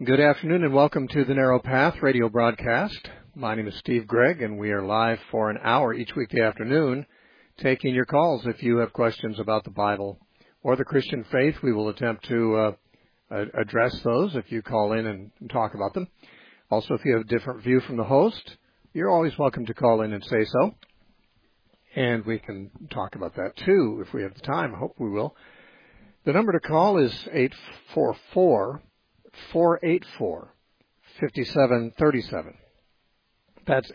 Good afternoon and welcome to the Narrow Path radio broadcast. My name is Steve Gregg and we are live for an hour each weekday afternoon taking your calls. If you have questions about the Bible or the Christian faith, we will attempt to address those if you call in and talk about them. Also, if you have a different view from the host, you're always welcome to call in and say so. And we can talk about that too if we have the time. I hope we will. The number to call is 844-484-5737. That's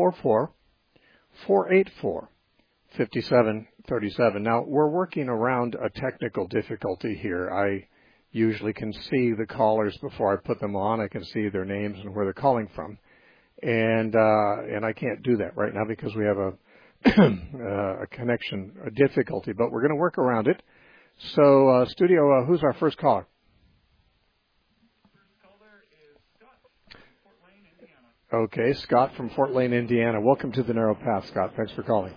844-484-5737. Now, we're working around a technical difficulty here. I usually can see the callers before I put them on. I can see their names and where they're calling from. And I can't do that right now because we have a connection difficulty, but we're going to work around it. So, studio, who's our first caller? First caller is Scott from Fort Lane, Indiana. Okay, Scott from Fort Lane, Indiana. Welcome to the Narrow Path, Scott. Thanks for calling.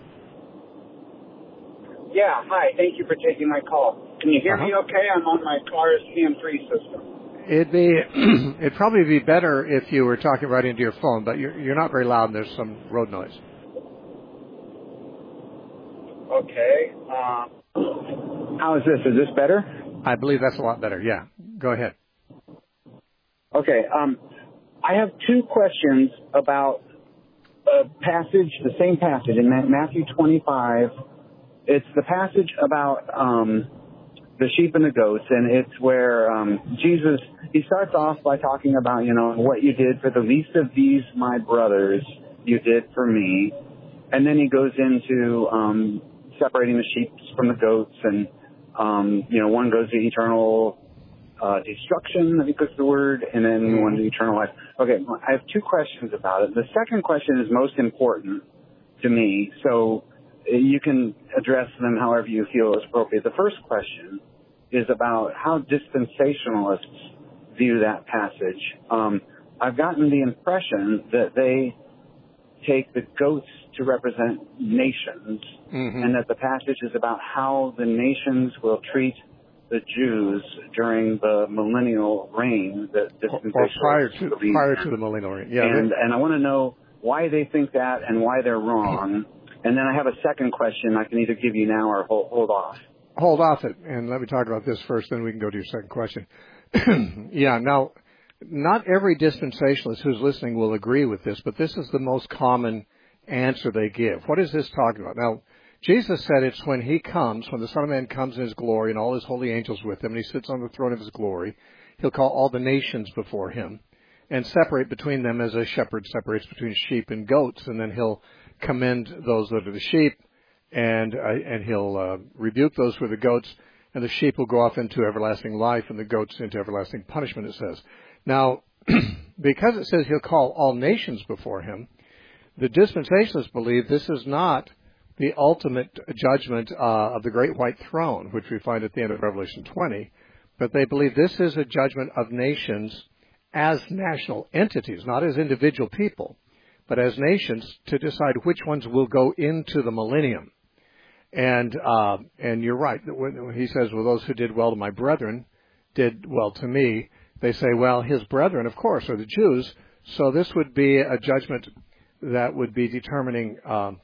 Yeah, hi. Thank you for taking my call. Can you hear me okay? I'm on my car's CM3 system. It'd probably be better if you were talking right into your phone, but you're not very loud and there's some road noise. Okay. How is this? Is this better? I believe that's a lot better. Yeah. Go ahead. Okay. I have two questions about a passage, the same passage in Matthew 25. It's the passage about the sheep and the goats, and it's where Jesus, he starts off by talking about, what you did for the least of these, my brothers, you did for me. And then he goes into separating the sheep from the goats, and one goes to eternal destruction, I think that's the word, and then one to eternal life. Okay, I have two questions about it. The second question is most important to me, so you can address them however you feel is appropriate. The first question is about how dispensationalists view that passage. I've gotten the impression that they take the goats to represent nations, and that the passage is about how the nations will treat the Jews during the millennial reign that dispensationalists prior to the millennial reign. Yeah, and I want to know why they think that and why they're wrong. And then I have a second question I can either give you now or hold off. Hold off it, and let me talk about this first, then we can go to your second question. Yeah, now, not every dispensationalist who's listening will agree with this, but this is the most common answer they give. What is this talking about? Now, Jesus said it's when he comes, when the Son of Man comes in his glory and all his holy angels with him, and he sits on the throne of his glory, he'll call all the nations before him and separate between them as a shepherd separates between sheep and goats, and then he'll commend those that are the sheep, and he'll rebuke those who are the goats, and the sheep will go off into everlasting life, and the goats into everlasting punishment, it says. Now, because it says he'll call all nations before him, the dispensationalists believe this is not the ultimate judgment of the great white throne, which we find at the end of Revelation 20, but they believe this is a judgment of nations as national entities, not as individual people, but as nations to decide which ones will go into the millennium. And you're right. When he says, well, those who did well to my brethren did well to me, they say, well, his brethren, of course, are the Jews. So this would be a judgment that would be determining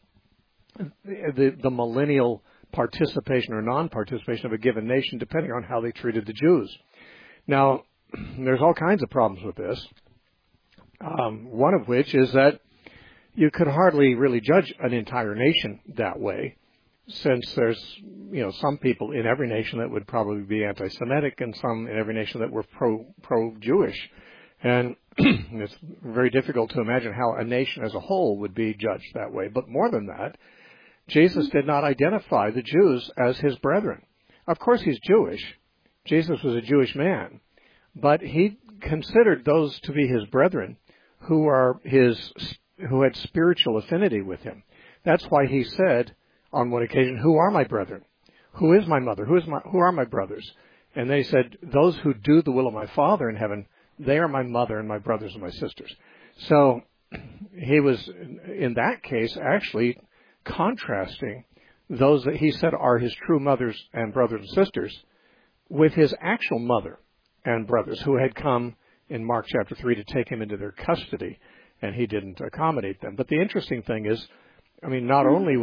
the millennial participation or non-participation of a given nation, depending on how they treated the Jews. Now, there's all kinds of problems with this. One of which is that you could hardly really judge an entire nation that way, since there's, some people in every nation that would probably be anti-Semitic and some in every nation that were pro-Jewish. And it's very difficult to imagine how a nation as a whole would be judged that way. But more than that, Jesus did not identify the Jews as his brethren. Of course, he's Jewish. Jesus was a Jewish man. But he considered those to be his brethren who had spiritual affinity with him. That's why he said on one occasion, who are my brethren? Who is my mother? Who are my brothers? And they said, those who do the will of my Father in heaven, they are my mother and my brothers and my sisters. So he was, in that case, actually contrasting those that he said are his true mothers and brothers and sisters with his actual mother and brothers who had come in Mark chapter 3 to take him into their custody, and he didn't accommodate them. But the interesting thing is, I mean, not only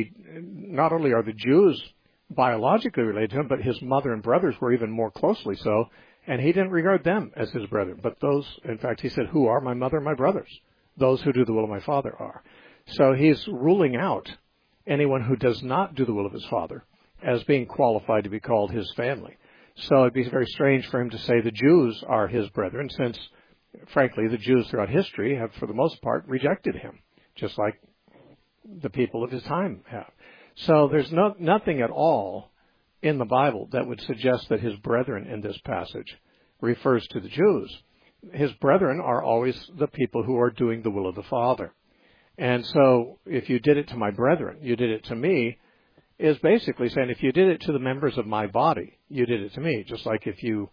are the Jews biologically related to him, but his mother and brothers were even more closely so, and he didn't regard them as his brethren. But those, in fact, he said, who are my mother and my brothers? Those who do the will of my Father are. So he's ruling out anyone who does not do the will of his Father as being qualified to be called his family. So it'd be very strange for him to say the Jews are his brethren, since, frankly, the Jews throughout history have, for the most part, rejected him, just like the people of his time have. So there's nothing at all in the Bible that would suggest that his brethren in this passage refers to the Jews. His brethren are always the people who are doing the will of the Father. And so if you did it to my brethren, you did it to me, is basically saying if you did it to the members of my body, you did it to me. Just like if you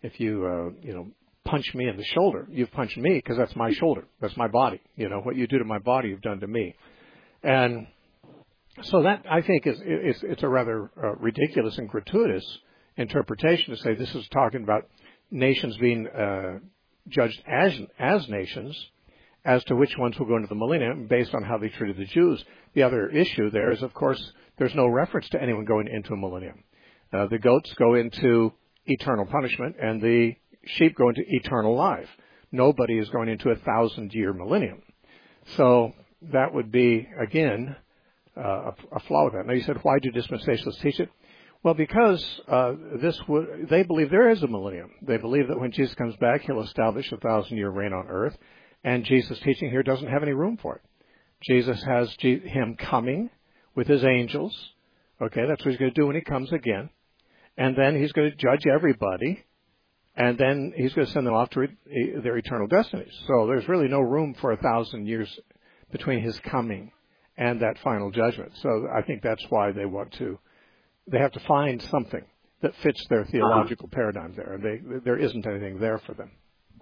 punch me in the shoulder, you've punched me because that's my shoulder, that's my body. You know, what you do to my body, you've done to me. And so that, I think, it's a rather ridiculous and gratuitous interpretation to say this is talking about nations being judged as nations, as to which ones will go into the millennium based on how they treated the Jews. The other issue there is, of course, there's no reference to anyone going into a millennium. The goats go into eternal punishment, and the sheep go into eternal life. Nobody is going into 1,000-year millennium. So that would be, again, a flaw with that. Now, you said, why do dispensationalists teach it? Well, because they believe there is a millennium. They believe that when Jesus comes back, he'll establish a 1,000-year reign on earth, and Jesus' teaching here doesn't have any room for it. Jesus has him coming with his angels. Okay, that's what he's going to do when he comes again. And then he's going to judge everybody, and then he's going to send them off to their eternal destinies. So there's really no room for 1,000 years between his coming and that final judgment. So I think that's why they have to find something that fits their theological paradigm there. There isn't anything there for them.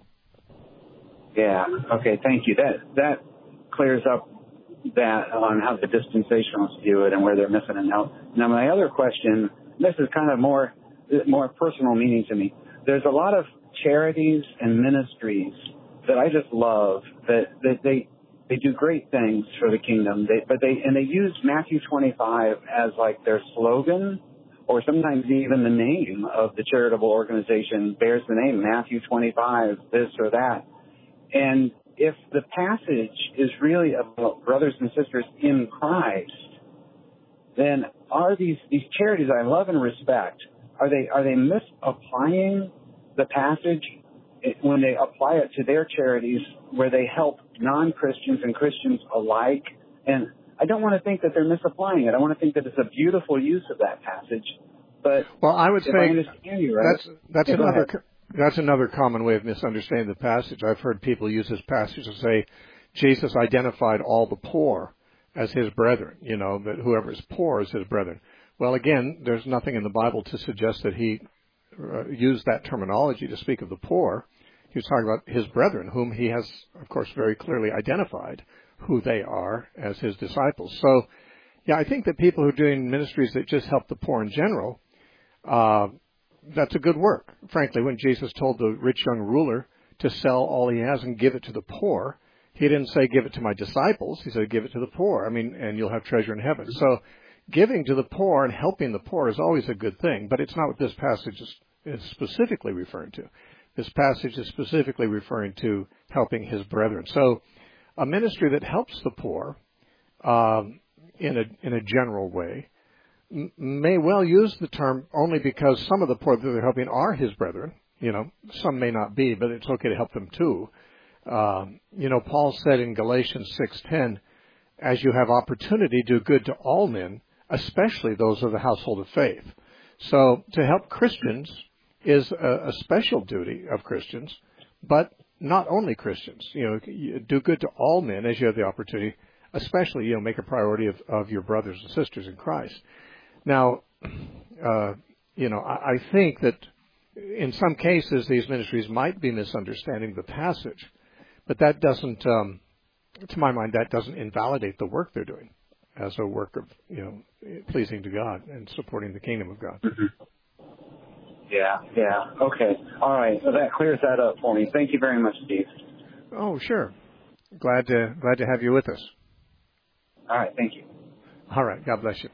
Yeah. Okay. Thank you. That clears up that on how the dispensationalists view it and where they're missing it. Now my other question, this is kind of more personal meaning to me. There's a lot of charities and ministries that I just love that they do great things for the kingdom. They use Matthew 25 as like their slogan, or sometimes even the name of the charitable organization bears the name Matthew 25, this or that. And if the passage is really about brothers and sisters in Christ, then are these charities I love and respect, are they misapplying the passage when they apply it to their charities where they help non-Christians and Christians alike? And I don't want to think that they're misapplying it. I want to think that it's a beautiful use of that passage. But well, I would say I understand you, right? That's another common way of misunderstanding the passage. I've heard people use this passage to say Jesus identified all the poor as his brethren, that whoever is poor is his brethren. Well, again, there's nothing in the Bible to suggest that he used that terminology to speak of the poor. He was talking about his brethren, whom he has, of course, very clearly identified who they are as his disciples. So, yeah, I think that people who are doing ministries that just help the poor in general, that's a good work. Frankly, when Jesus told the rich young ruler to sell all he has and give it to the poor, he didn't say give it to my disciples. He said give it to the poor. And you'll have treasure in heaven. So giving to the poor and helping the poor is always a good thing, but it's not what this passage is specifically referring to. This passage is specifically referring to helping his brethren. So a ministry that helps the poor in a general way may well use the term only because some of the poor that they're helping are his brethren. Some may not be, but it's okay to help them too. Paul said in Galatians 6:10, as you have opportunity, do good to all men, especially those of the household of faith. So to help Christians is a special duty of Christians, but not only Christians. Do good to all men as you have the opportunity, especially, make a priority of your brothers and sisters in Christ. Now, I think that in some cases these ministries might be misunderstanding the passage, but that doesn't, to my mind, that doesn't invalidate the work they're doing as a work of, pleasing to God and supporting the kingdom of God. Mm-hmm. Yeah. Okay. All right. So that clears that up for me. Thank you very much, Steve. Oh, sure. Glad to have you with us. All right. Thank you. All right. God bless you.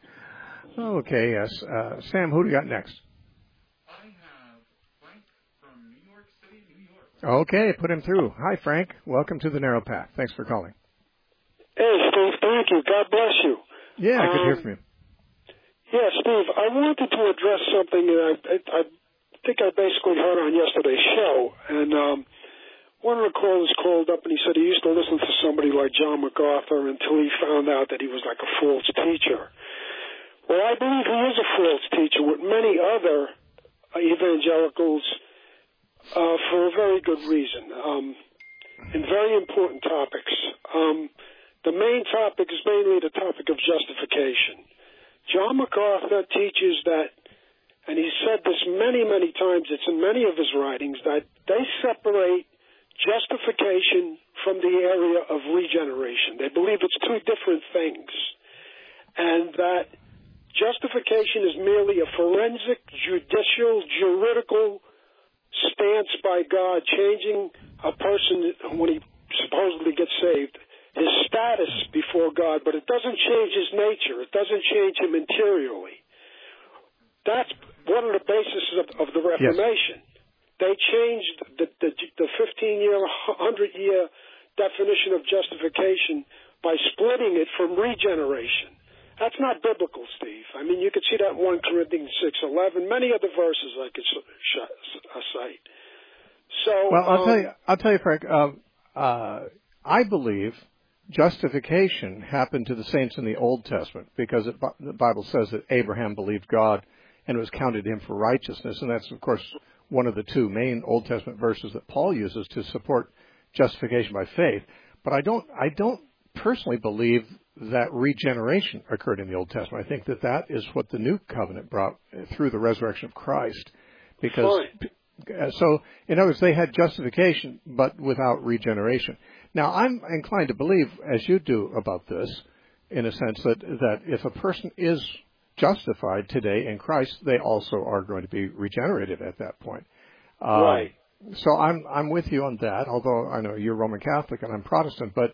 Okay. Yes. Sam, who do you got next? I have Frank from New York City, New York. Okay. Put him through. Hi, Frank. Welcome to the Narrow Path. Thanks for calling. Hey, Steve. Thank you. God bless you. Yeah. Good to hear from you. Yeah, Steve, I wanted to address something that I think I basically heard on yesterday's show. And one of the callers called up and he said he used to listen to somebody like John MacArthur until he found out that he was like a false teacher. Well, I believe he is a false teacher with many other evangelicals for a very good reason, and very important topics. The main topic is mainly the topic of justification. John MacArthur teaches that, and he's said this many, many times, it's in many of his writings, that they separate justification from the area of regeneration. They believe it's two different things, and that justification is merely a forensic, judicial, juridical stance by God, changing a person when he supposedly gets saved, his status before God, but it doesn't change his nature. It doesn't change him interiorly. That's one of the bases of the Reformation. Yes. They changed the 15-year, 100-year definition of justification by splitting it from regeneration. That's not biblical, Steve. I mean, you could see that in 1 Corinthians 6:11, many other verses I could cite. So, well, I'll tell you, Frank. I believe justification happened to the saints in the Old Testament because the Bible says that Abraham believed God and it was counted to him for righteousness. And that's, of course, one of the two main Old Testament verses that Paul uses to support justification by faith. But I don't personally believe that regeneration occurred in the Old Testament. I think that is what the New Covenant brought through the resurrection of Christ. Because, so, in other words, they had justification, but without regeneration. Now, I'm inclined to believe, as you do about this, in a sense that if a person is justified today in Christ, they also are going to be regenerated at that point. Right. So I'm with you on that, although I know you're Roman Catholic and I'm Protestant, but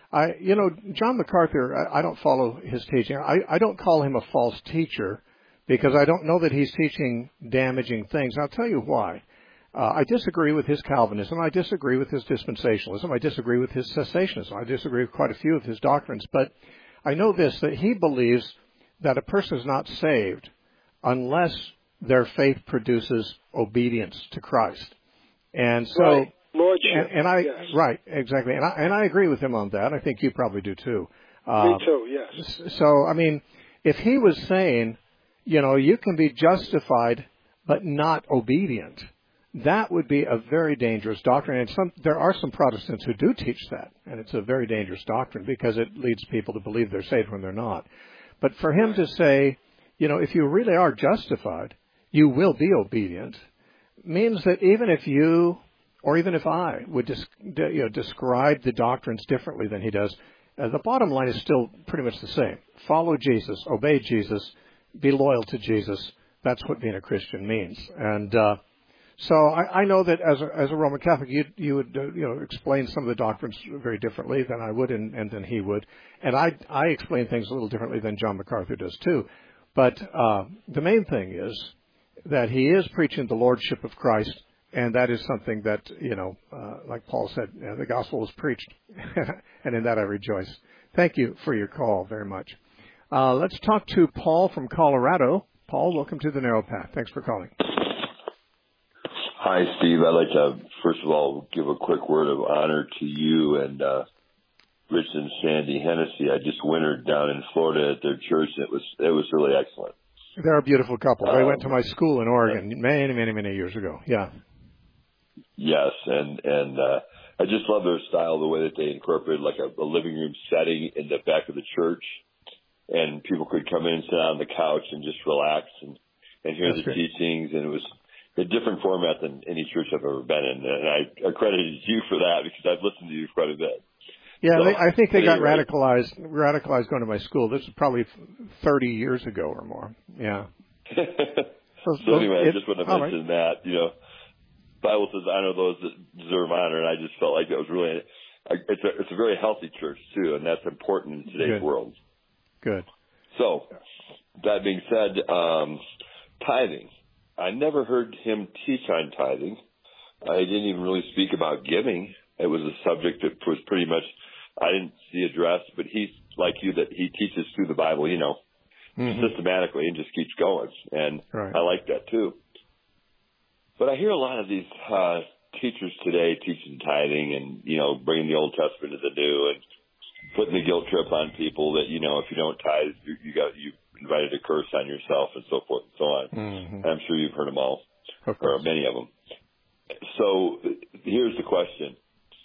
John MacArthur, I don't follow his teaching. I don't call him a false teacher because I don't know that he's teaching damaging things. I'll tell you why. I disagree with his Calvinism. I disagree with his dispensationalism. I disagree with his cessationism. I disagree with quite a few of his doctrines. But I know this, that he believes that a person is not saved unless their faith produces obedience to Christ. And so, right. Lordship. Right, exactly. And I agree with him on that. I think you probably do too. Me too, yes. So, I mean, if he was saying, you can be justified but not obedient, that would be a very dangerous doctrine. And there are some Protestants who do teach that, and it's a very dangerous doctrine because it leads people to believe they're saved when they're not. But for him to say, if you really are justified, you will be obedient, means that even if you, or even if I, would describe the doctrines differently than he does, the bottom line is still pretty much the same. Follow Jesus, obey Jesus, be loyal to Jesus. That's what being a Christian means. And so I know that as a Roman Catholic, you would explain some of the doctrines very differently than I would and than he would, and I explain things a little differently than John MacArthur does too. But the main thing is that he is preaching the lordship of Christ, and that is something that like Paul said, the gospel was preached, and in that I rejoice. Thank you for your call very much. Let's talk to Paul from Colorado. Paul, welcome to the Narrow Path. Thanks for calling. Hi, Steve. I'd like to, first of all, give a quick word of honor to you and Rich and Sandy Hennessy. I just wintered down in Florida at their church, and it was really excellent. They're a beautiful couple. They went to my school in Oregon many years ago. Yeah. Yes, and I just love their style, the way that they incorporated like a living room setting in the back of the church, and people could come in and sit on the couch and just relax and hear the teachings, and it was a different format than any church I've ever been in, and I accredited you for that because I've listened to you quite a bit. Yeah, so, I think they got radicalized going to my school. This is probably 30 years ago or more. Yeah. So anyway, I just want to mention that, Bible says, honor those that deserve honor, and I just felt like that was really, it's a very healthy church too, and that's important in today's world. Good. So, that being said, tithing. I never heard him teach on tithing. I didn't even really speak about giving. It was a subject that was pretty much, I didn't see addressed, but he's like you, that he teaches through the Bible, systematically and just keeps going. And I like that too. But I hear a lot of these teachers today teaching tithing and, bringing the Old Testament to the New and putting the guilt trip on people that, if you don't tithe, you invited a curse on yourself and so forth and so on. Mm-hmm. I'm sure you've heard them all, or many of them. So here's the question.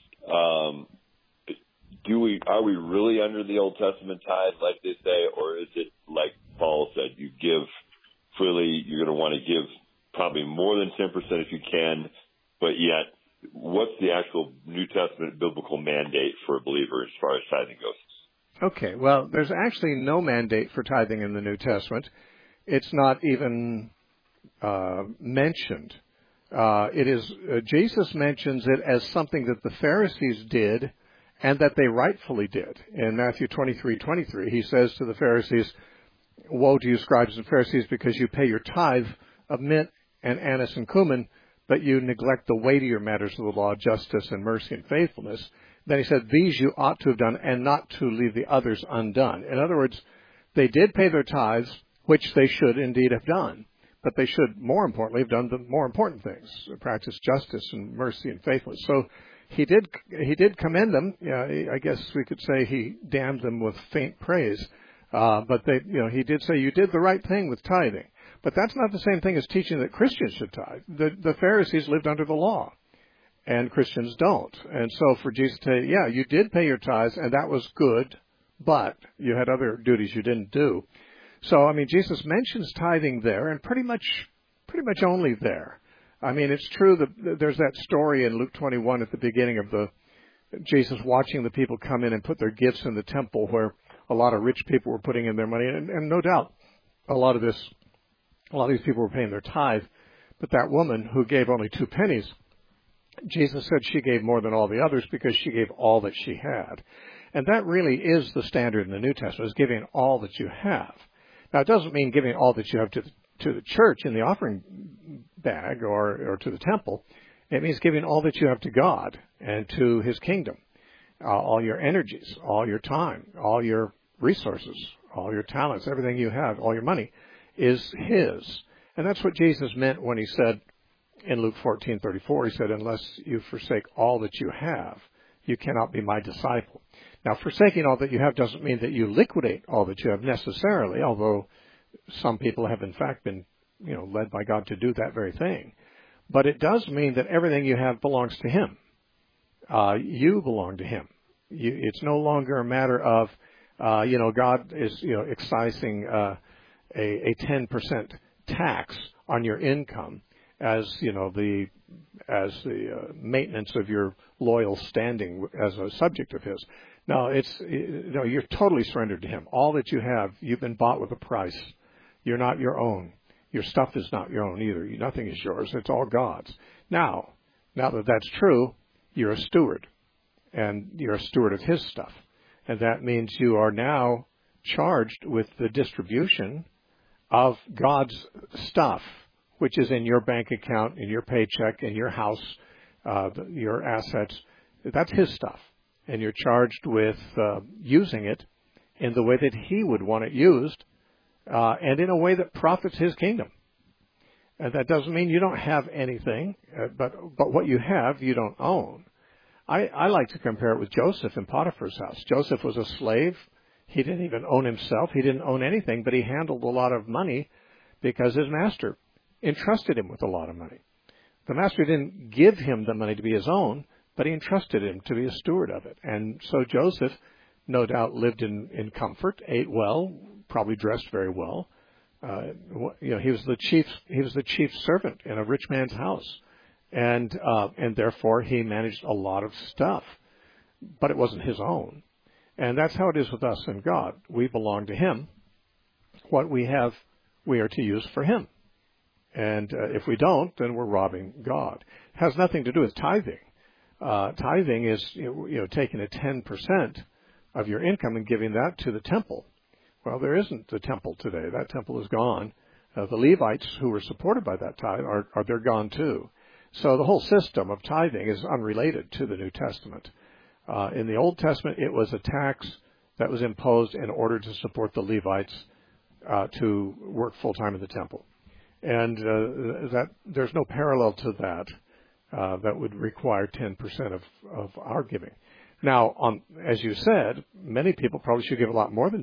Are we really under the Old Testament tithe, like they say, or is it like Paul said, you give freely, you're going to want to give probably more than 10% if you can, but yet what's the actual New Testament biblical mandate for a believer as far as tithing goes? Okay, well, there's actually no mandate for tithing in the New Testament. It's not even mentioned. Jesus mentions it as something that the Pharisees did and that they rightfully did. In Matthew 23:23, he says to the Pharisees, "Woe to you, scribes and Pharisees, because you pay your tithe of mint and anise and cumin, but you neglect the weightier matters of the law, justice and mercy and faithfulness." Then he said, "These you ought to have done, and not to leave the others undone." In other words, they did pay their tithes, which they should indeed have done. But they should, more importantly, have done the more important things, practice justice and mercy and faithfulness. So he did commend them. I guess we could say he damned them with faint praise. But he did say, you did the right thing with tithing. But that's not the same thing as teaching that Christians should tithe. The Pharisees lived under the law, and Christians don't. And so for Jesus to say, yeah, you did pay your tithes, and that was good, but you had other duties you didn't do. So, Jesus mentions tithing there, and pretty much only there. It's true that there's that story in Luke 21 at the beginning of Jesus watching the people come in and put their gifts in the temple, where a lot of rich people were putting in their money, and no doubt a lot of these people were paying their tithe. But that woman who gave only 2 pennies, Jesus said she gave more than all the others because she gave all that she had. And that really is the standard in the New Testament, is giving all that you have. Now, it doesn't mean giving all that you have to the church in the offering bag or to the temple. It means giving all that you have to God and to His kingdom, all your energies, all your time, all your resources, all your talents, everything you have, all your money is His. And that's what Jesus meant when He said in Luke 14:34, He said, "Unless you forsake all that you have, you cannot be my disciple." Now, forsaking all that you have doesn't mean that you liquidate all that you have necessarily, although some people have in fact been, led by God to do that very thing. But it does mean that everything you have belongs to Him. You belong to Him. It's no longer a matter of, God is, excising a 10% tax on your income as, the maintenance of your loyal standing as a subject of His. No, you're totally surrendered to Him. All that you have, you've been bought with a price. You're not your own. Your stuff is not your own either. Nothing is yours. It's all God's. Now that that's true, you're a steward, and you're a steward of His stuff. And that means you are now charged with the distribution of God's stuff, which is in your bank account, in your paycheck, in your house, your assets. That's His stuff. And you're charged with using it in the way that He would want it used, and in a way that profits His kingdom. And that doesn't mean you don't have anything, but what you have, you don't own. I like to compare it with Joseph in Potiphar's house. Joseph was a slave. He didn't even own himself. He didn't own anything, but he handled a lot of money because his master entrusted him with a lot of money. The master didn't give him the money to be his own, but he entrusted him to be a steward of it. And so Joseph, no doubt, lived in comfort, ate well, probably dressed very well. He was the chief servant in a rich man's house, and therefore he managed a lot of stuff, but it wasn't his own. And that's how it is with us and God. We belong to Him. What we have, we are to use for Him. And if we don't, then we're robbing God. It has nothing to do with tithing. Tithing is taking a 10% of your income and giving that to the temple. Well, there isn't a temple today. That temple is gone. The Levites who were supported by that tithe they're gone too. So the whole system of tithing is unrelated to the New Testament. In the Old Testament, it was a tax that was imposed in order to support the Levites to work full time in the temple, and that there's no parallel to that that would require 10% of our giving. Now, as you said, many people probably should give a lot more than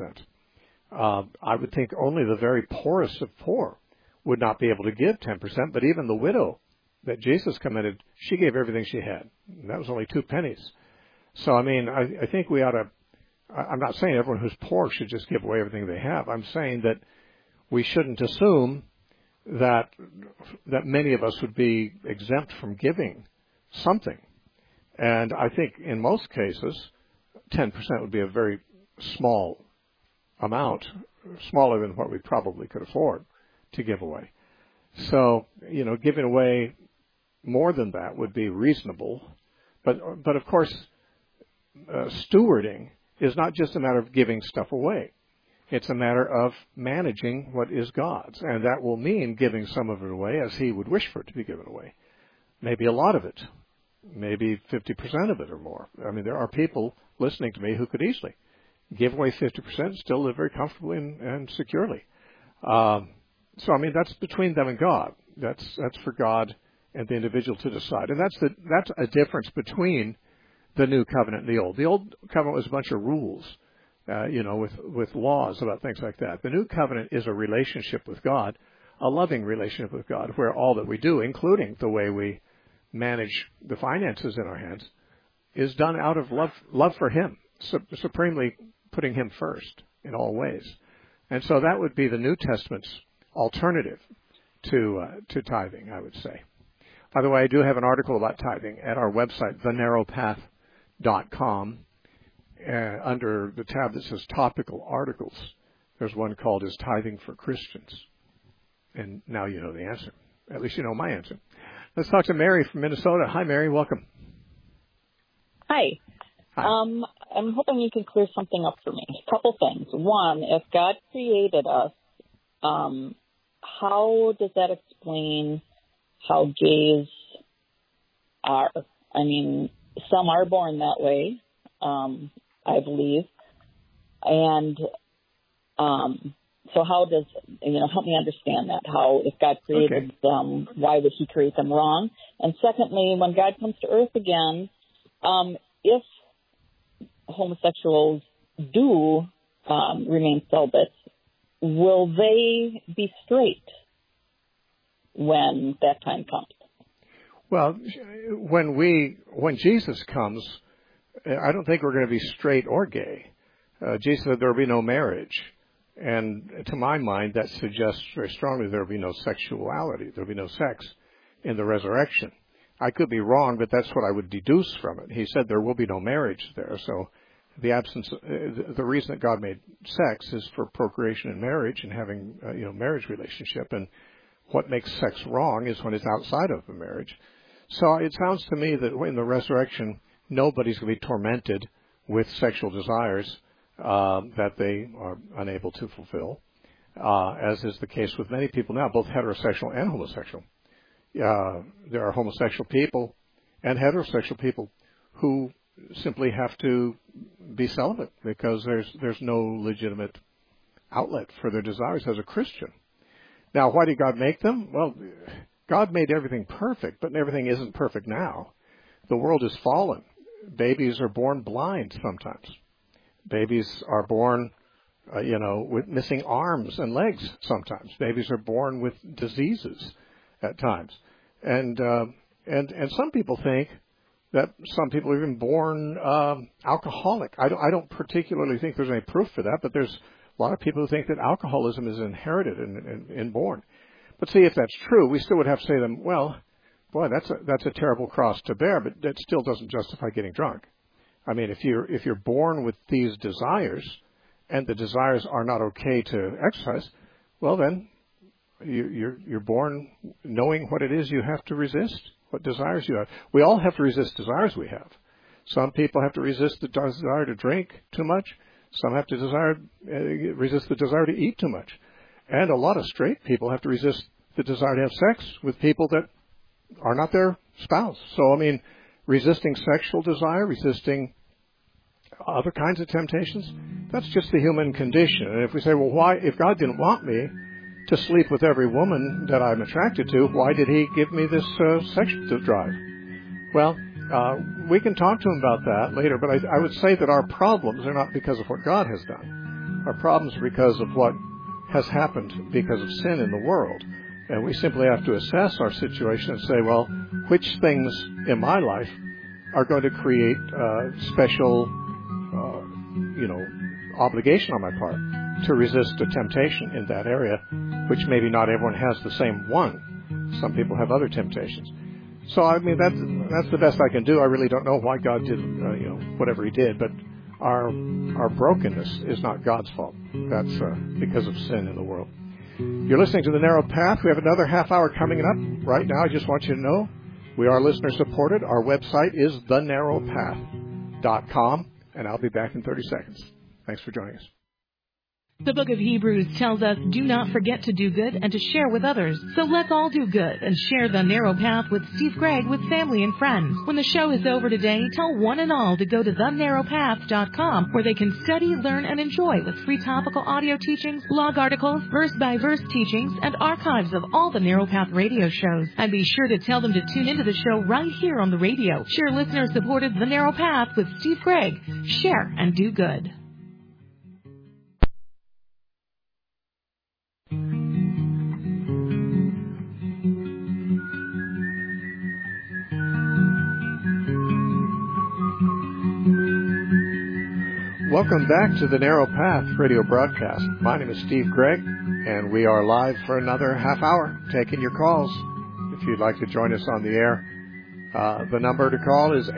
10%. I would think only the very poorest of poor would not be able to give 10%, but even the widow that Jesus commended, she gave everything she had. And that was only 2 pennies. So, I mean, I think we ought to, I'm not saying everyone who's poor should just give away everything they have. I'm saying that we shouldn't assume that many of us would be exempt from giving something. And I think in most cases, 10% would be a very small amount, smaller than what we probably could afford to give away. So, giving away more than that would be reasonable. But of course, stewarding is not just a matter of giving stuff away. It's a matter of managing what is God's. And that will mean giving some of it away as He would wish for it to be given away. Maybe a lot of it. Maybe 50% of it or more. I mean, there are people listening to me who could easily give away 50% and still live very comfortably and securely. So, I mean, that's between them and God. That's for God and the individual to decide. And that's a difference between the New Covenant and the Old. The Old Covenant was a bunch of rules, with laws about things like that. The New Covenant is a relationship with God, a loving relationship with God, where all that we do, including the way we manage the finances in our hands, is done out of love for Him, supremely putting Him first in all ways. And so that would be the New Testament's alternative to tithing, I would say. By the way, I do have an article about tithing at our website, thenarrowpath.com. Under the tab that says Topical Articles, there's one called Is Tithing for Christians? And now you know the answer. At least you know my answer. Let's talk to Mary from Minnesota. Hi, Mary. Welcome. Hi. I'm hoping you can clear something up for me. A couple things. One, if God created us, how does that explain how gays are? I mean, some are born that way, I believe. And so how does, help me understand that. How, if God created them, why would He create them wrong? And secondly, when God comes to earth again, if homosexuals do remain celibate, will they be straight when that time comes? Well, when Jesus comes, I don't think we're going to be straight or gay. Jesus said there will be no marriage. And to my mind, that suggests very strongly there will be no sexuality. There will be no sex in the resurrection. I could be wrong, but that's what I would deduce from it. He said there will be no marriage there. So the reason that God made sex is for procreation and marriage and having, marriage relationship. And what makes sex wrong is when it's outside of the marriage. So it sounds to me that in the resurrection, nobody's going to be tormented with sexual desires that they are unable to fulfill, as is the case with many people now, both heterosexual and homosexual. There are homosexual people and heterosexual people who simply have to be celibate because there's no legitimate outlet for their desires as a Christian. Now, why did God make them? Well, God made everything perfect, but everything isn't perfect now. The world is fallen. Babies are born blind sometimes. Babies are born, with missing arms and legs sometimes. Babies are born with diseases at times. And some people think that some people are even born alcoholic. I don't particularly think there's any proof for that, but there's a lot of people who think that alcoholism is inherited and inborn. But see, if that's true, we still would have to say to them, well, boy, that's a terrible cross to bear, but that still doesn't justify getting drunk. I mean, if you're born with these desires and the desires are not okay to exercise, well then, you're born knowing what it is you have to resist, what desires you have. We all have to resist desires we have. Some people have to resist the desire to drink too much. Some have to resist the desire to eat too much. And a lot of straight people have to resist the desire to have sex with people that are not their spouse. So, I mean, resisting sexual desire, resisting other kinds of temptations, that's just the human condition. And if we say, well, why, if God didn't want me to sleep with every woman that I'm attracted to, why did he give me this sexual drive? Well, we can talk to him about that later, but I would say that our problems are not because of what God has done. Our problems are because of what has happened because of sin in the world. And we simply have to assess our situation and say, well, which things in my life are going to create special, obligation on my part to resist a temptation in that area, which maybe not everyone has the same one. Some people have other temptations. So, I mean, that's the best I can do. I really don't know why God did, whatever he did, but our brokenness is not God's fault. That's because of sin in the world. You're listening to The Narrow Path. We have another half hour coming up right now. I just want you to know we are listener supported. Our website is thenarrowpath.com, and I'll be back in 30 seconds. Thanks for joining us. The book of Hebrews tells us, do not forget to do good and to share with others. So let's all do good and share The Narrow Path with Steve Gregg with family and friends. When the show is over today, tell one and all to go to thenarrowpath.com, where they can study, learn, and enjoy with free topical audio teachings, blog articles, verse-by-verse teachings, and archives of all the Narrow Path radio shows. And be sure to tell them to tune into the show right here on the radio. Share listener-supported The Narrow Path with Steve Gregg. Share and do good. Welcome back to the Narrow Path radio broadcast. My name is Steve Gregg, and we are live for another half hour taking your calls. If you'd like to join us on the air, the number to call is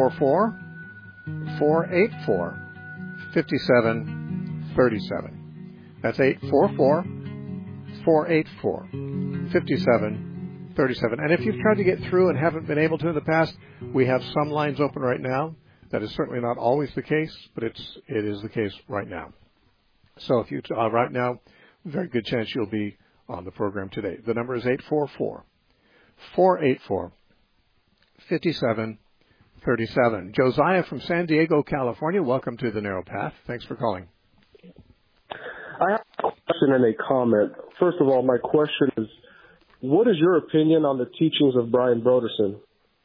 844-484-5737. That's 844-484-5737. And if you've tried to get through and haven't been able to in the past, we have some lines open right now. That is certainly not always the case, but it is the case right now. So if you right now, very good chance you'll be on the program today. The number is 844-484-5737. Josiah from San Diego, California. Welcome to the Narrow Path. Thanks for calling. I have a question and a comment. First of all, my question is, what is your opinion on the teachings of Brian Broderson?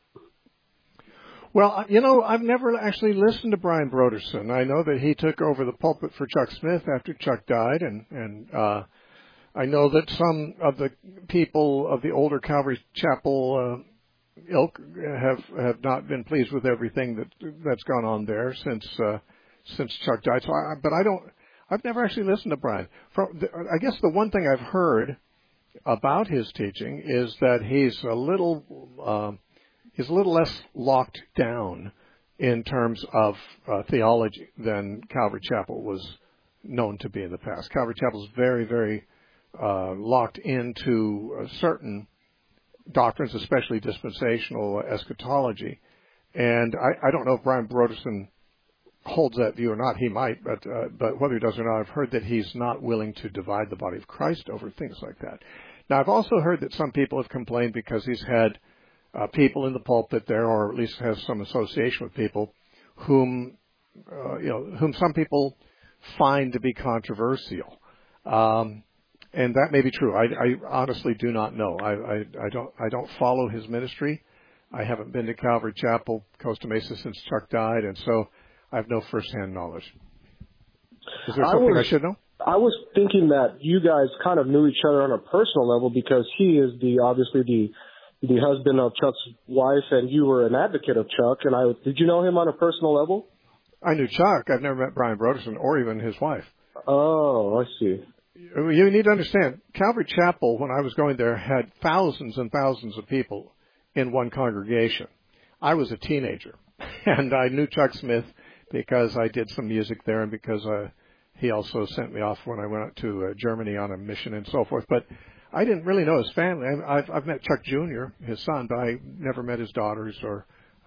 Well, I've never actually listened to Brian Broderson. I know that he took over the pulpit for Chuck Smith after Chuck died, and I know that some of the people of the older Calvary Chapel ilk have not been pleased with everything that's gone on there since Chuck died. So, I've never actually listened to Brian. I guess the one thing I've heard about his teaching is that he's a little less locked down in terms of theology than Calvary Chapel was known to be in the past. Calvary Chapel is very, very locked into certain doctrines, especially dispensational eschatology. And I don't know if Brian Broderson holds that view or not. He might, but whether he does or not, I've heard that he's not willing to divide the body of Christ over things like that. Now, I've also heard that some people have complained because he's had people in the pulpit there, or at least has some association with people whom some people find to be controversial, and that may be true. I honestly do not know. I don't follow his ministry. I haven't been to Calvary Chapel, Costa Mesa, since Chuck died, and so I have no firsthand knowledge. Is there something I should know? I was thinking that you guys kind of knew each other on a personal level because he is obviously the husband of Chuck's wife, and you were an advocate of Chuck. And did you know him on a personal level? I knew Chuck. I've never met Brian Broderson or even his wife. Oh, I see. You need to understand, Calvary Chapel, when I was going there, had thousands and thousands of people in one congregation. I was a teenager, and I knew Chuck Smith because I did some music there and because he also sent me off when I went out to Germany on a mission and so forth. But I didn't really know his family. I've met Chuck Jr., his son, but I never met his daughters, or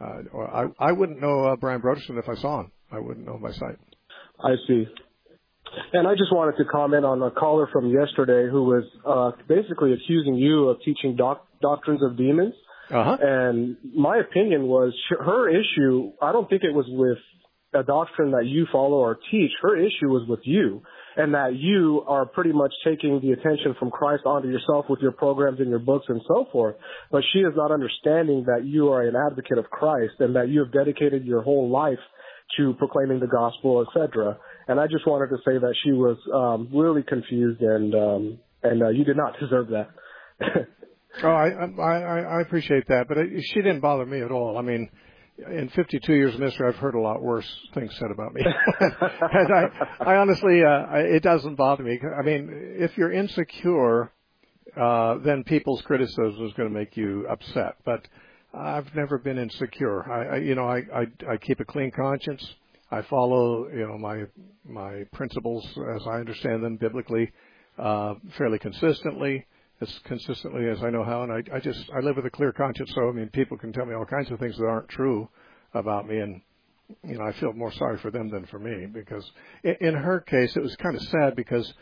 I wouldn't know Brian Broderson if I saw him. I wouldn't know him by sight. I see. And I just wanted to comment on a caller from yesterday who was basically accusing you of teaching doctrines of demons. Uh-huh. And my opinion was her issue, I don't think it was with a doctrine that you follow or teach. Her issue was with you, and that you are pretty much taking the attention from Christ onto yourself with your programs and your books and so forth. But she is not understanding that you are an advocate of Christ and that you have dedicated your whole life to proclaiming the gospel, etc. And I just wanted to say that she was really confused, and you did not deserve that. Oh, I appreciate that, but she didn't bother me at all. I mean, in 52 years of ministry, I've heard a lot worse things said about me. And I honestly, it doesn't bother me. I mean, if you're insecure, then people's criticism is going to make you upset. But I've never been insecure. I keep a clean conscience. I follow, my principles as I understand them biblically, fairly consistently. As consistently as I know how, and I live with a clear conscience. So I mean, people can tell me all kinds of things that aren't true about me, and I feel more sorry for them than for me, because in her case it was kind of sad, because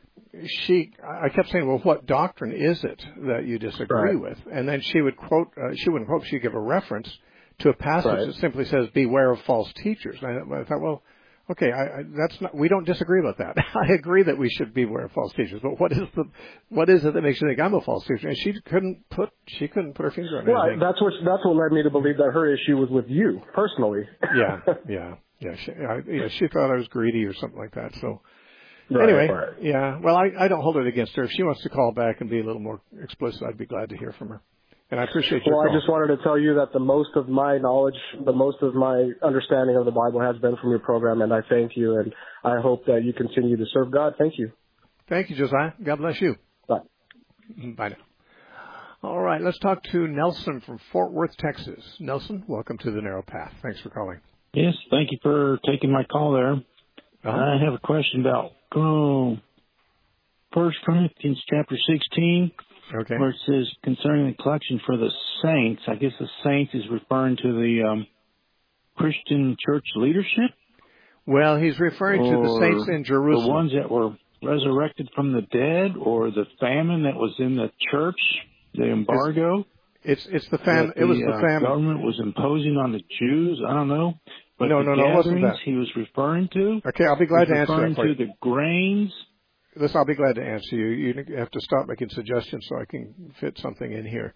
I kept saying, well, what doctrine is it that you disagree with? And then she would quote, she'd give a reference to a passage that simply says, "Beware of false teachers." And I thought, well, okay, we don't disagree about that. I agree that we should beware of false teachers, but what is it that makes you think I'm a false teacher? And she couldn't put her finger on it. Well, that's what led me to believe that her issue was with you personally. Yeah. She thought I was greedy or something like that. So anyway, yeah. Well, I don't hold it against her. If she wants to call back and be a little more explicit, I'd be glad to hear from her. And I appreciate your call. I just wanted to tell you that the most of my knowledge, the most of my understanding of the Bible has been from your program, and I thank you, and I hope that you continue to serve God. Thank you. Thank you, Josiah. God bless you. Bye. Bye now. All right, let's talk to Nelson from Fort Worth, Texas. Nelson, welcome to the Narrow Path. Thanks for calling. Yes, thank you for taking my call there. I have a question about 1 Corinthians chapter 16. Okay. Where it says concerning the collection for the saints. I guess the saints is referring to the Christian church leadership. Well, he's referring to the saints in Jerusalem. The ones that were resurrected from the dead, or the famine that was in the church, the embargo. It's the famine. It was the famine. Government was imposing on the Jews. I don't know. But no, it wasn't that. He was referring to. Okay, I'll be glad to answer that for you. Referring to the grains. Listen, I'll be glad to answer you. You have to stop making suggestions so I can fit something in here.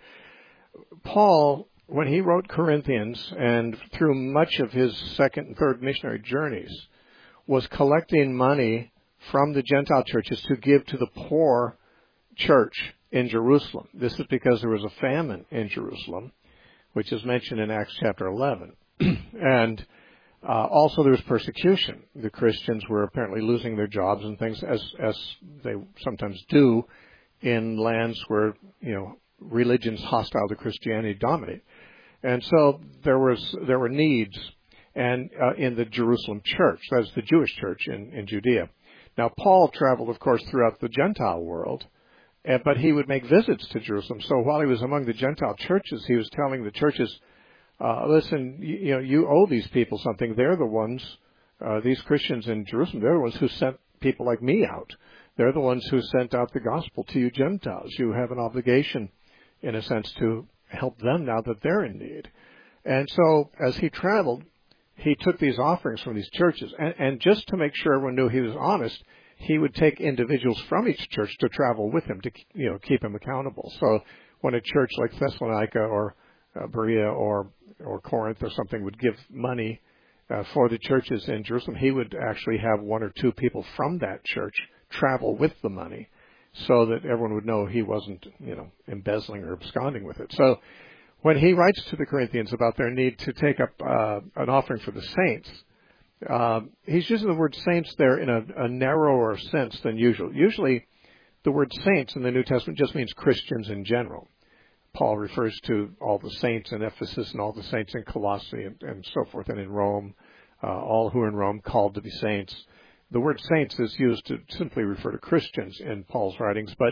Paul, when he wrote Corinthians, and through much of his second and third missionary journeys, was collecting money from the Gentile churches to give to the poor church in Jerusalem. This is because there was a famine in Jerusalem, which is mentioned in Acts chapter 11. And also there was persecution. The Christians were apparently losing their jobs and things, as they sometimes do in lands where, religions hostile to Christianity dominate. And so there were needs and in the Jerusalem church, that's the Jewish church in Judea. Now Paul traveled, of course, throughout the Gentile world, but he would make visits to Jerusalem. So while he was among the Gentile churches, he was telling the churches, listen, you owe these people something. They're the ones, these Christians in Jerusalem, they're the ones who sent people like me out. They're the ones who sent out the gospel to you Gentiles. You have an obligation, in a sense, to help them now that they're in need. And so as he traveled, he took these offerings from these churches. And just to make sure everyone knew he was honest, he would take individuals from each church to travel with him to, keep him accountable. So when a church like Thessalonica or Berea or Corinth or something would give money for the churches in Jerusalem, he would actually have one or two people from that church travel with the money so that everyone would know he wasn't, embezzling or absconding with it. So when he writes to the Corinthians about their need to take up an offering for the saints, he's using the word saints there in a narrower sense than usual. Usually the word saints in the New Testament just means Christians in general. Paul refers to all the saints in Ephesus and all the saints in Colossae and so forth, and in Rome, all who are in Rome called to be saints. The word saints is used to simply refer to Christians in Paul's writings, but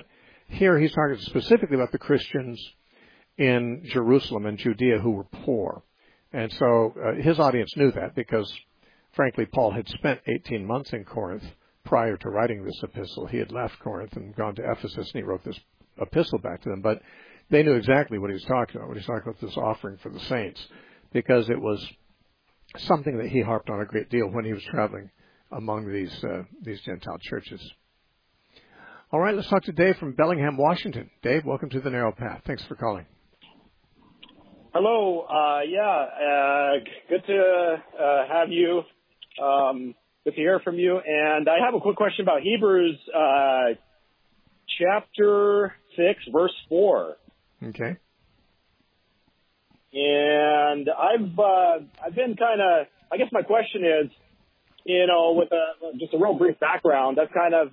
Here he's talking specifically about the Christians in Jerusalem and Judea who were poor. And so his audience knew that because, frankly, Paul had spent 18 months in Corinth prior to writing this epistle. He had left Corinth and gone to Ephesus, and he wrote this epistle back to them. But they knew exactly what he was talking about when he was talking about this offering for the saints, because it was something that he harped on a great deal when he was traveling among these Gentile churches. All right, let's talk to Dave from Bellingham, Washington. Dave, welcome to the Narrow Path. Thanks for calling. Hello. Good to have you. Good to hear from you. And I have a quick question about Hebrews chapter 6, verse 4. Okay. And I've been kind of, I guess my question is, with just a real brief background, I've kind of,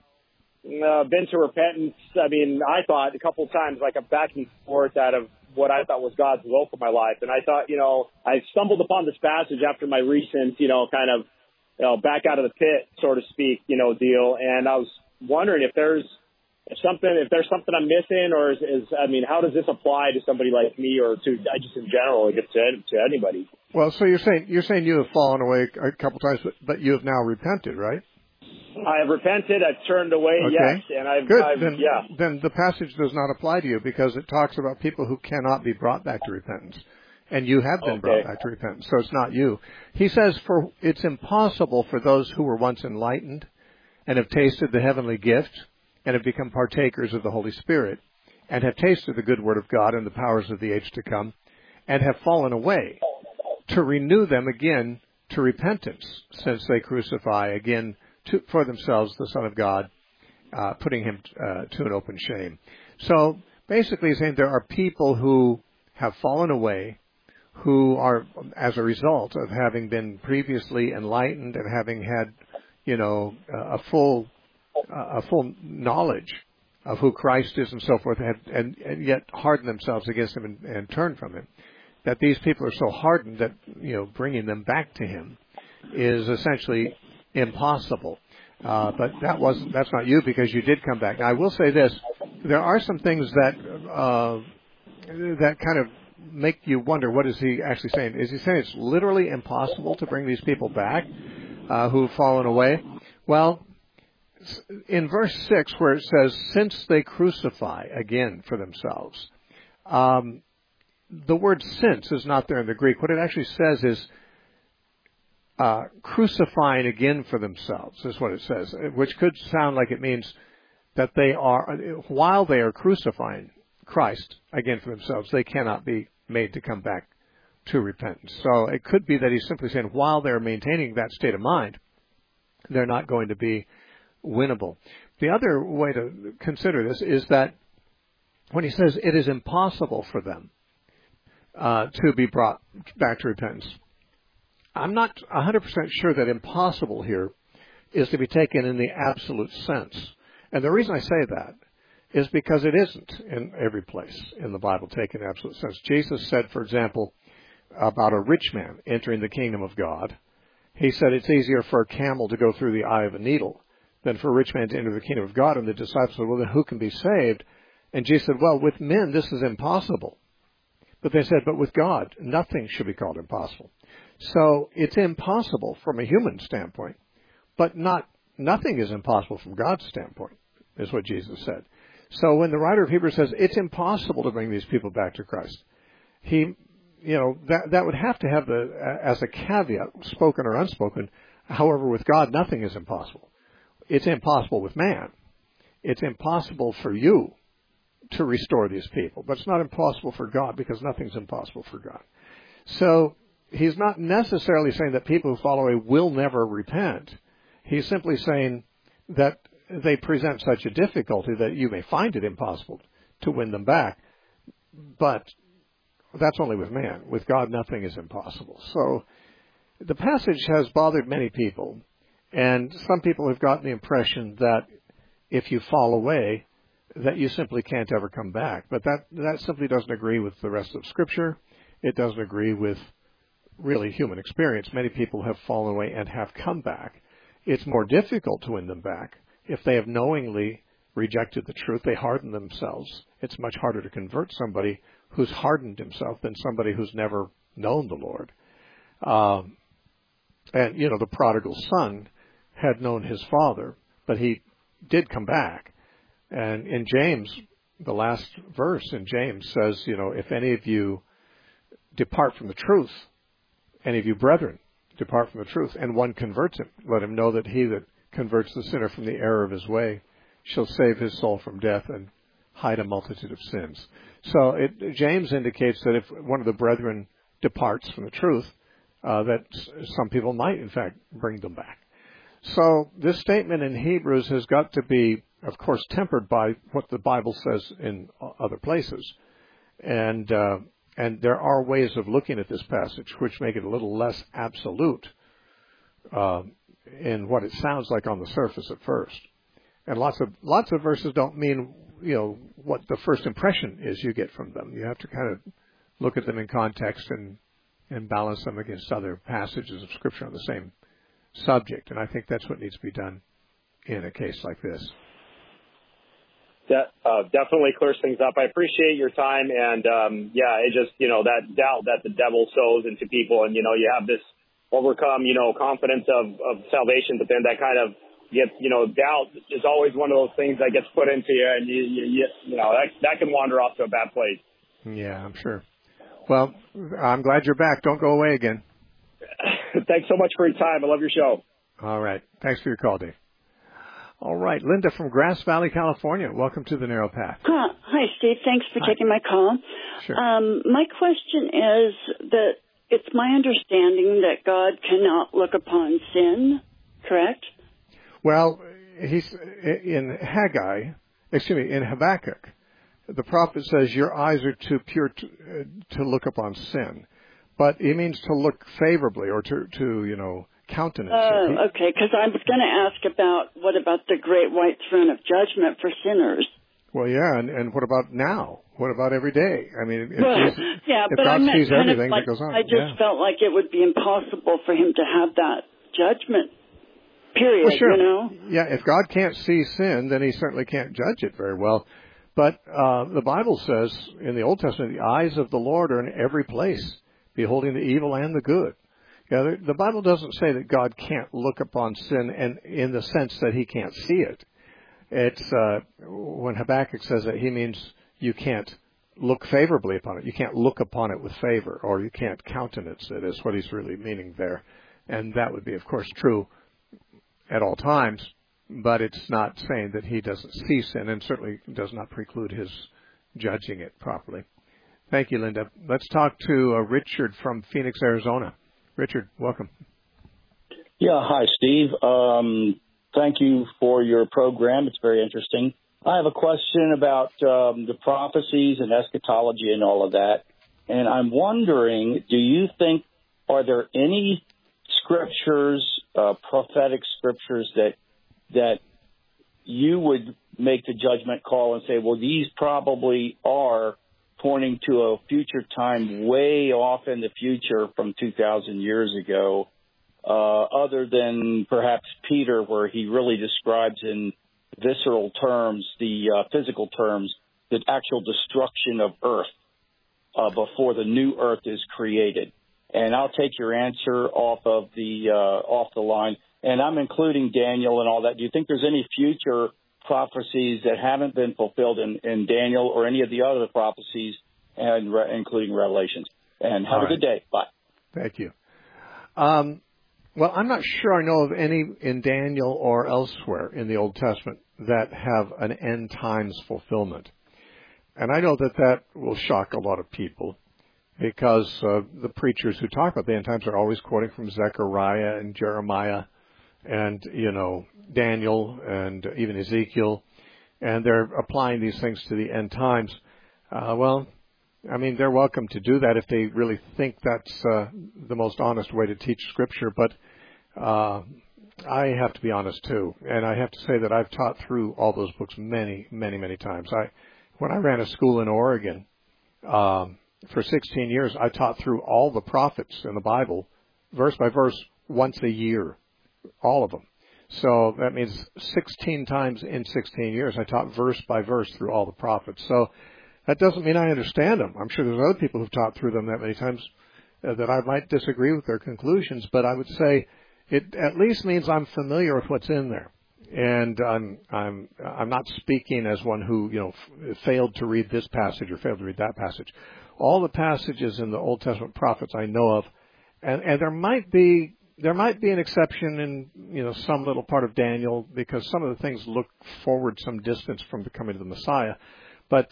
been to repentance. I mean, I thought a couple of times, like, I'm back and forth out of what I thought was God's will for my life. And I thought, I stumbled upon this passage after my recent, back out of the pit, so to speak, deal. And I was wondering if there's something I'm missing, or how does this apply to somebody like me, or to just in general, to anybody? Well, so you're saying you have fallen away a couple times, but you have now repented, right? I have repented. I've turned away. Okay. Yes, and Good. yeah. Then the passage does not apply to you, because it talks about people who cannot be brought back to repentance, and you have been brought back to repentance. So it's not you. He says, "For it's impossible for those who were once enlightened and have tasted the heavenly gift and have become partakers of the Holy Spirit and have tasted the good word of God and the powers of the age to come and have fallen away, to renew them again to repentance, since they crucify again for themselves the Son of God, putting him to an open shame." So basically he's saying there are people who have fallen away, who are, as a result of having been previously enlightened and having had, a full knowledge of who Christ is and so forth, and yet harden themselves against him and turn from him. That these people are so hardened that, bringing them back to him is essentially impossible. But that's not you, because you did come back. Now, I will say this: there are some things that kind of make you wonder, what is he actually saying? Is he saying it's literally impossible to bring these people back who've fallen away? Well, in verse 6, where it says, "Since they crucify again for themselves," the word "since" is not there in the Greek. What it actually says is crucifying again for themselves, is what it says, which could sound like it means that they are, while they are crucifying Christ again for themselves, they cannot be made to come back to repentance. So it could be that he's simply saying while they're maintaining that state of mind, they're not going to be winnable. The other way to consider this is that when he says it is impossible for them to be brought back to repentance, I'm not 100% sure that impossible here is to be taken in the absolute sense. And the reason I say that is because it isn't in every place in the Bible taken in absolute sense. Jesus said, for example, about a rich man entering the kingdom of God, he said it's easier for a camel to go through the eye of a needle than for a rich man to enter the kingdom of God. And the disciples said, well, then who can be saved? And Jesus said, well, with men this is impossible. But they said, but with God, nothing should be called impossible. So it's impossible from a human standpoint, but nothing is impossible from God's standpoint, is what Jesus said. So when the writer of Hebrews says it's impossible to bring these people back to Christ, that would have to have as a caveat, spoken or unspoken. However, with God, nothing is impossible. It's impossible with man. It's impossible for you to restore these people, but it's not impossible for God, because nothing's impossible for God. So he's not necessarily saying that people who fall away will never repent. He's simply saying that they present such a difficulty that you may find it impossible to win them back. But that's only with man. With God, nothing is impossible. So the passage has bothered many people, and some people have gotten the impression that if you fall away, that you simply can't ever come back. But that simply doesn't agree with the rest of Scripture. It doesn't agree with really human experience. Many people have fallen away and have come back. It's more difficult to win them back if they have knowingly rejected the truth. They hardened themselves. It's much harder to convert somebody who's hardened himself than somebody who's never known the Lord. And, the prodigal son had known his father, but he did come back. And in James, the last verse in James says, if any of you depart from the truth, any of you brethren depart from the truth, and one converts him, let him know that he that converts the sinner from the error of his way shall save his soul from death and hide a multitude of sins. So James indicates that if one of the brethren departs from the truth, that some people might, in fact, bring them back. So this statement in Hebrews has got to be, of course, tempered by what the Bible says in other places. And there are ways of looking at this passage which make it a little less absolute in what it sounds like on the surface at first. And lots of verses don't mean, what the first impression is you get from them. You have to kind of look at them in context and balance them against other passages of Scripture on the same subject. And I think that's what needs to be done in a case like this. That definitely clears things up. I appreciate your time. And, it just, that doubt that the devil sows into people. And, you have this overcome, confidence of salvation, but then that kind of gets, doubt is always one of those things that gets put into you. And, that can wander off to a bad place. Yeah, I'm sure. Well, I'm glad you're back. Don't go away again. Thanks so much for your time. I love your show. All right. Thanks for your call, Dave. All right. Linda from Grass Valley, California. Welcome to the Narrow Path. Hi, Steve. Thanks for taking my call. Sure. My question is that it's my understanding that God cannot look upon sin, correct? Well, he's in Habakkuk. The prophet says, your eyes are too pure to look upon sin. But he means to look favorably or to countenance it. Okay, because I was going to ask what about the great white throne of judgment for sinners? Well, yeah, and what about now? What about every day? I mean, if but God I sees everything like, that goes on. I just felt like it would be impossible for him to have that judgment, period, well, sure. Yeah, if God can't see sin, then he certainly can't judge it very well. But the Bible says in the Old Testament, the eyes of the Lord are in every place, beholding the evil and the good. Yeah, the Bible doesn't say that God can't look upon sin and in the sense that he can't see it. It's when Habakkuk says that, he means you can't look favorably upon it. You can't look upon it with favor, or you can't countenance it, is what he's really meaning there. And that would be, of course, true at all times, but it's not saying that he doesn't see sin, and certainly does not preclude his judging it properly. Thank you, Linda. Let's talk to Richard from Phoenix, Arizona. Richard, welcome. Yeah, hi, Steve. Thank you for your program. It's very interesting. I have a question about the prophecies and eschatology and all of that. And I'm wondering, do you think, are there any scriptures, prophetic scriptures that you would make the judgment call and say, well, these probably are pointing to a future time way off in the future from 2,000 years ago, other than perhaps Peter, where he really describes in visceral terms, the physical terms, the actual destruction of earth before the new earth is created. And I'll take your answer off the line. And I'm including Daniel and all that. Do you think there's any future prophecies that haven't been fulfilled in Daniel or any of the other prophecies, and including Revelations? And have a good day. Bye. Thank you. Well, I'm not sure I know of any in Daniel or elsewhere in the Old Testament that have an end times fulfillment. And I know that will shock a lot of people, because the preachers who talk about the end times are always quoting from Zechariah and Jeremiah and, Daniel and even Ezekiel, and they're applying these things to the end times. They're welcome to do that if they really think that's the most honest way to teach Scripture, but I have to be honest too, and I have to say that I've taught through all those books many, many, many times. When I ran a school in Oregon, for 16 years, I taught through all the prophets in the Bible, verse by verse, once a year, all of them. So that means 16 times in 16 years I taught verse by verse through all the prophets. So that doesn't mean I understand them. I'm sure there's other people who've taught through them that many times that I might disagree with their conclusions, but I would say it at least means I'm familiar with what's in there. And I'm not speaking as one who, failed to read this passage or failed to read that passage. All the passages in the Old Testament prophets I know of, and there might be an exception in, some little part of Daniel, because some of the things look forward some distance from the coming of the Messiah. But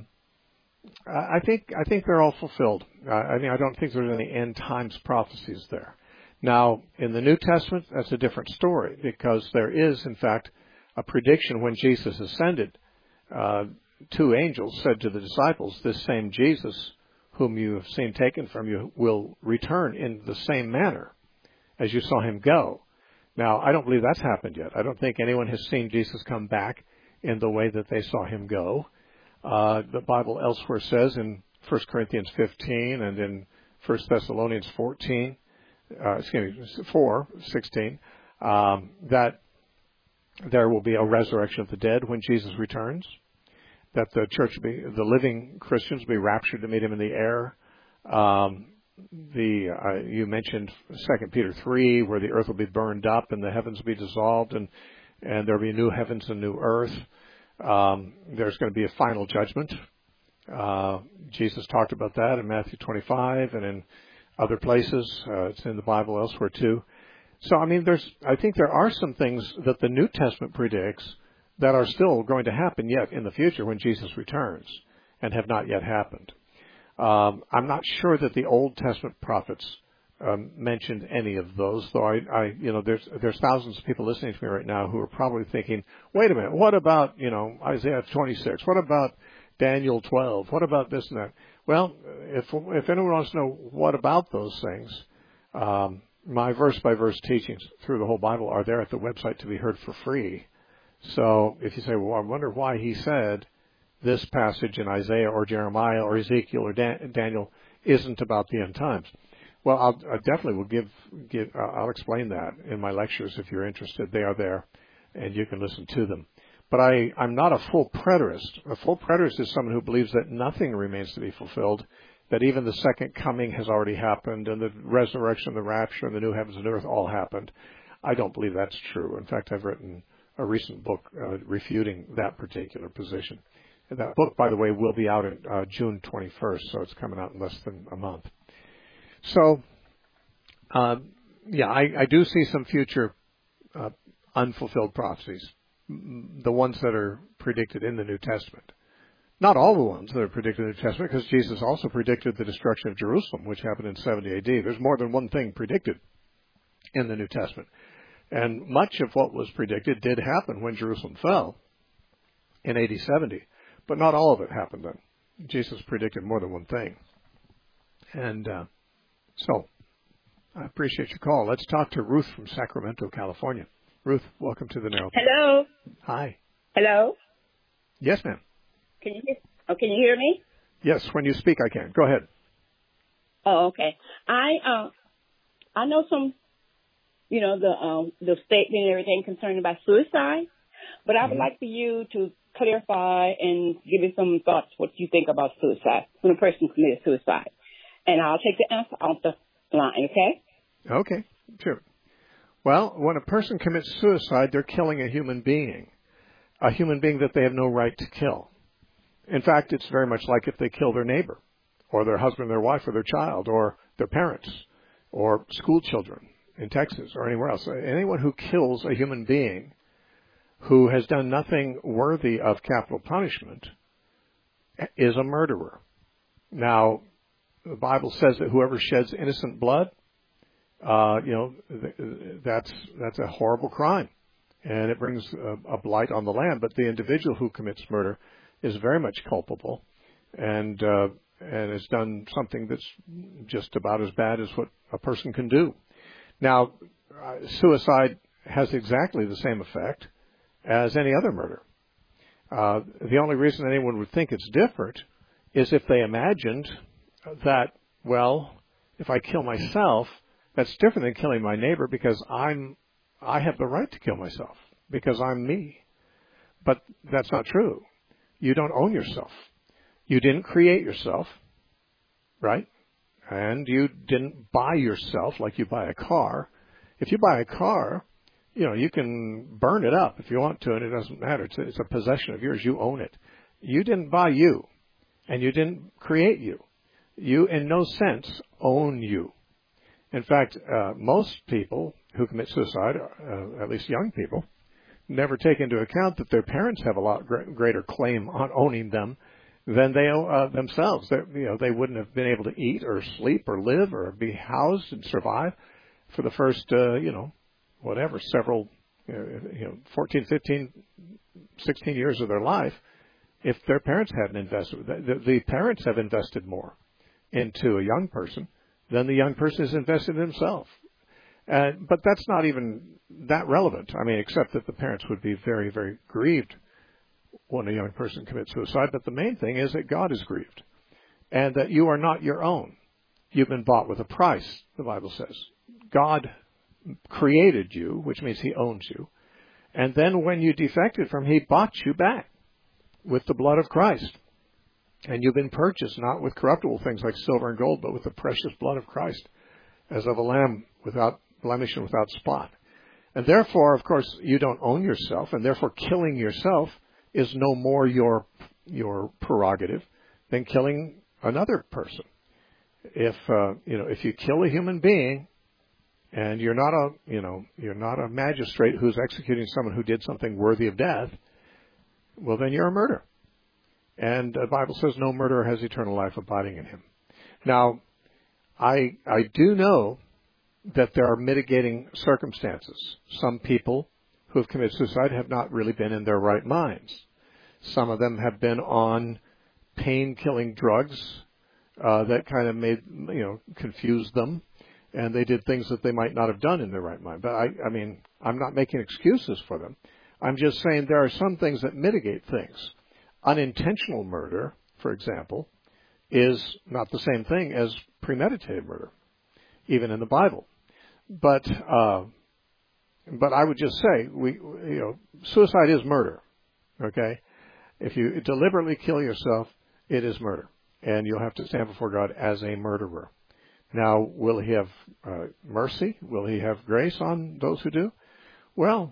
I think they're all fulfilled. I don't think there's any end times prophecies there. Now, in the New Testament, that's a different story, because there is, in fact, a prediction when Jesus ascended. Two angels said to the disciples, "This same Jesus, whom you have seen taken from you, will return in the same manner as you saw him go." Now, I don't believe that's happened yet. I don't think anyone has seen Jesus come back in the way that they saw him go. The Bible elsewhere says in 1 Corinthians 15 and in 1 Thessalonians 4:16, that there will be a resurrection of the dead when Jesus returns, that the church the living Christians will be raptured to meet him in the air. You mentioned 2 Peter 3, where the earth will be burned up and the heavens will be dissolved, and there will be new heavens and new earth. There's going to be a final judgment. Jesus talked about that in Matthew 25 and in other places. It's in the Bible elsewhere too. So, I think there are some things that the New Testament predicts that are still going to happen yet in the future when Jesus returns and have not yet happened. I'm not sure that the Old Testament prophets mentioned any of those, though there's thousands of people listening to me right now who are probably thinking, wait a minute, what about, Isaiah 26? What about Daniel 12? What about this and that? Well, if anyone wants to know what about those things, my verse-by-verse teachings through the whole Bible are there at the website to be heard for free. So if you say, well, I wonder why he said this passage in Isaiah or Jeremiah or Ezekiel or Daniel isn't about the end times. Well, I definitely will I'll explain that in my lectures if you're interested. They are there, and you can listen to them. But I'm not a full preterist. A full preterist is someone who believes that nothing remains to be fulfilled, that even the second coming has already happened, and the resurrection, the rapture, and the new heavens and earth all happened. I don't believe that's true. In fact, I've written a recent book refuting that particular position. And that book, by the way, will be out on June 21st, so it's coming out in less than a month. So, I do see some future unfulfilled prophecies, the ones that are predicted in the New Testament. Not all the ones that are predicted in the New Testament, because Jesus also predicted the destruction of Jerusalem, which happened in 70 AD. There's more than one thing predicted in the New Testament. And much of what was predicted did happen when Jerusalem fell in AD 70. But not all of it happened then. Jesus predicted more than one thing. And so, I appreciate your call. Let's talk to Ruth from Sacramento, California. Ruth, welcome to the Narrow Path. Hello. Hi. Hello. Yes, ma'am. Can you hear me? Yes, when you speak, I can. Go ahead. Oh, okay. I know some, the statement and everything concerning about suicide, but I would like for you to clarify and give me some thoughts what you think about suicide when a person commits suicide. And I'll take the answer off the line, okay? Okay, sure. Well, when a person commits suicide, they're killing a human being that they have no right to kill. In fact, it's very much like if they kill their neighbor or their husband, their wife, or their child, or their parents, or school children in Texas or anywhere else. Anyone who kills a human being who has done nothing worthy of capital punishment is a murderer. Now, the Bible says that whoever sheds innocent blood, that's a horrible crime, and it brings a blight on the land. But the individual who commits murder is very much culpable, and has done something that's just about as bad as what a person can do. Now, suicide has exactly the same effect as any other murder. The only reason anyone would think it's different is if they imagined that, well, if I kill myself, that's different than killing my neighbor because I'm I have the right to kill myself because I'm me. But that's not true. You don't own yourself. You didn't create yourself, right? And you didn't buy yourself like you buy a car. If you buy a car, you can burn it up if you want to, and it doesn't matter. It's a possession of yours. You own it. You didn't buy you, and you didn't create you. You, in no sense, own you. In fact, most people who commit suicide, at least young people, never take into account that their parents have a lot greater claim on owning them than they owe themselves. They wouldn't have been able to eat or sleep or live or be housed and survive for the first, several, 14, 15, 16 years of their life if their parents hadn't invested. The parents have invested more into a young person than the young person is invested in himself. But that's not even that relevant. I mean, except that the parents would be very, very grieved when a young person commits suicide. But the main thing is that God is grieved and that you are not your own. You've been bought with a price, the Bible says. God created you, which means he owns you. And then when you defected from him, he bought you back with the blood of Christ. And you've been purchased not with corruptible things like silver and gold, but with the precious blood of Christ, as of a lamb without blemish and without spot. And therefore, of course, you don't own yourself, and therefore killing yourself is no more your prerogative than killing another person. If you kill a human being, and you're not a magistrate who's executing someone who did something worthy of death, well, then you're a murderer. And the Bible says no murderer has eternal life abiding in him. Now, I do know that there are mitigating circumstances. Some people who have committed suicide have not really been in their right minds. Some of them have been on pain-killing drugs that kind of confused them, and they did things that they might not have done in their right mind. But I mean, I'm not making excuses for them. I'm just saying there are some things that mitigate things. Unintentional murder, for example, is not the same thing as premeditated murder, even in the Bible. But I would just say, suicide is murder. Okay, if you deliberately kill yourself, it is murder, and you'll have to stand before God as a murderer. Now, will he have mercy? Will he have grace on those who do? Well,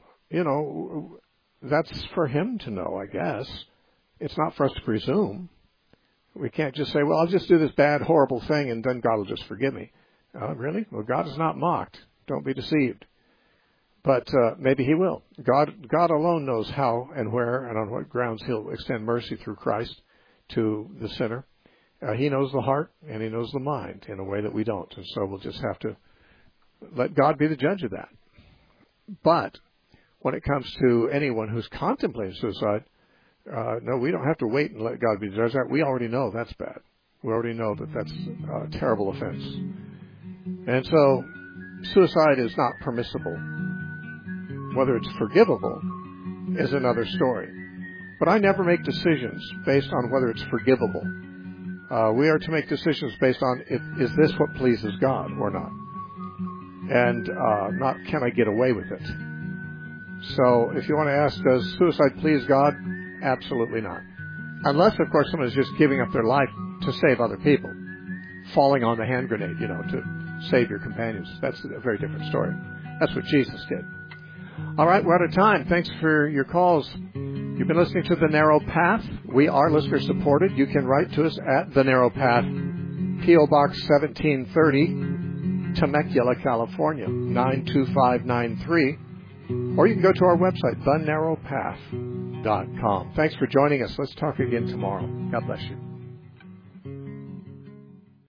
that's for him to know, I guess. It's not for us to presume. We can't just say, well, I'll just do this bad, horrible thing, and then God will just forgive me. Really? Well, God is not mocked. Don't be deceived. But maybe he will. God alone knows how and where and on what grounds he'll extend mercy through Christ to the sinner. He knows the heart and he knows the mind in a way that we don't. And so we'll just have to let God be the judge of that. But when it comes to anyone who's contemplating suicide, no, we don't have to wait and let God be the judge. We already know that's bad. We already know that that's a terrible offense. And so suicide is not permissible. Whether it's forgivable is another story. But I never make decisions based on whether it's forgivable. We are to make decisions based on is this what pleases God or not? And not can I get away with it? So if you want to ask, does suicide please God? Absolutely not. Unless, of course, someone is just giving up their life to save other people. Falling on the hand grenade, to save your companions. That's a very different story. That's what Jesus did. All right, we're out of time. Thanks for your calls. You've been listening to The Narrow Path. We are listener supported. You can write to us at The Narrow Path, P.O. Box 1730, Temecula, California, 92593. Or you can go to our website, thenarrowpath.com. Thanks for joining us. Let's talk again tomorrow. God bless you.